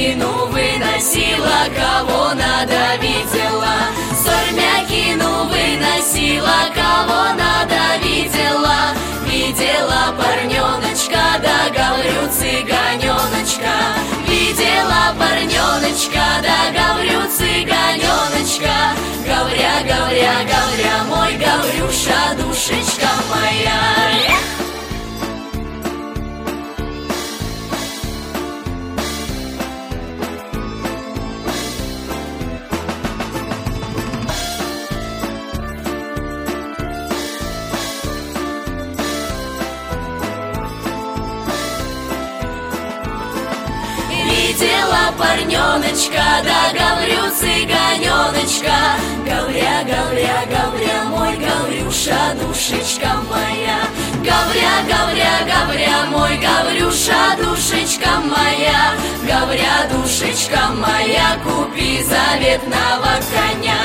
Сурмякину выносила, кого надо видела. Сурмякину выносила, кого надо видела. Видела парненочка, да говорю, цыганеночка. Видела парненочка, да говорю, цыганеночка. Говоря, говоря, говоря, мой Гаврюша, душечка моя. Видела парненочка, да говорю, цыганеночка. Говоря, говоря, говоря, мой Гаврюша, душечка моя. Говоря, говоря, говоря, мой Гаврюша, душечка моя. Говоря, душечка моя, купи заветного коня.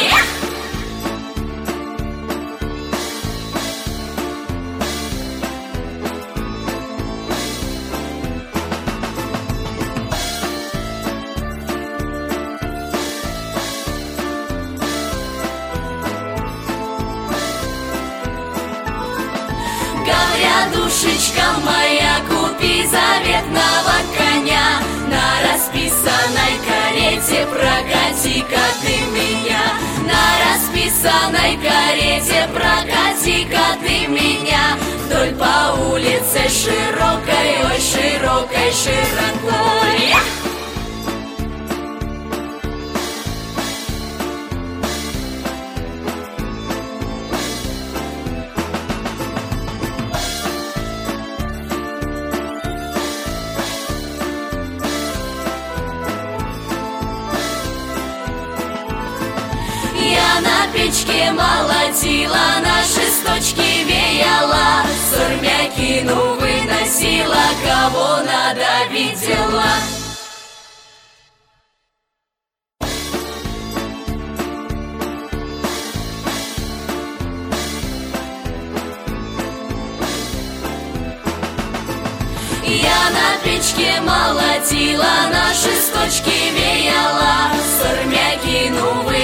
Говоря, душечка моя, купи заветного коня. На расписанной карете прокати-ка ты меня. На расписанной карете прокати-ка ты меня. Вдоль по улице широкой, ой, широкой, широкой. Я на печке молотила, на шесточки веяла. Сурмякину выносила, кого надо видела. Я на печке молотила, на шесточки веяла. Сурмякину выносила,